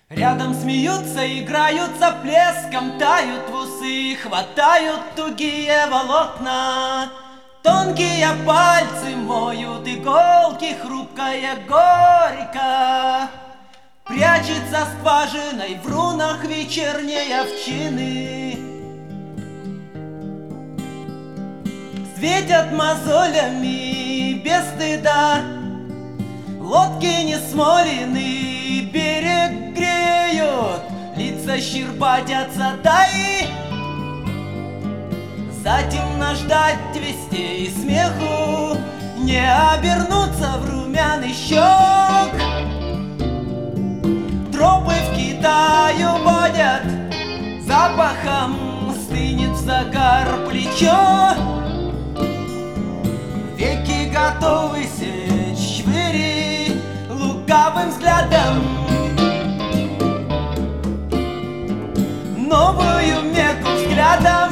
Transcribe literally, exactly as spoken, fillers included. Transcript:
Рядом смеются, играются плеском, тают в усы, хватают тугие волокна. Тонкие пальцы моют иголки, хрупкая горько прячется скважиной в рунах вечерней овчины. Светят мозолями без стыда лодки несмолены, берег греют, лица щербатятся, да и затемно ждать вестей и смеху, не обернуться в румяный щек. Тропы в Китаю водят, запахом стынет в загар плечо. Веки готовы сечь швыри лукавым взглядом, новую Мекку взглядом.